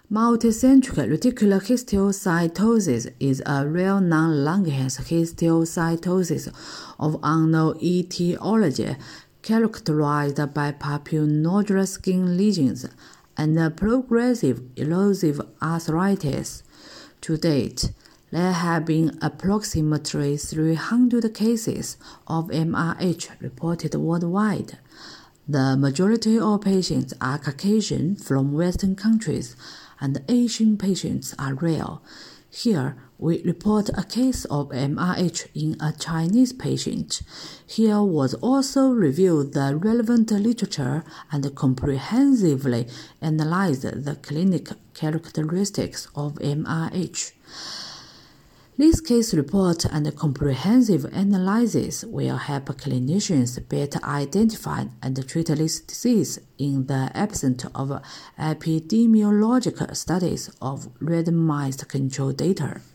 Multicentric reticular histiocytosis is a rare non-lung cancer histiocytosis of unknown etiology characterized by papulonodular skin lesions and progressive erosive arthritis. To date, there have been approximately 300 cases of MRH reported worldwide. The majority of patients are Caucasian from Western countries, and Asian patients are rare. Here, we report a case of MRH in a Chinese patient. Here was also reviewed the relevant literature and comprehensively analyzed the clinical characteristics of MRH. This case report and comprehensive analysis will help clinicians better identify and treat this disease in the absence of epidemiological studies of randomized control data.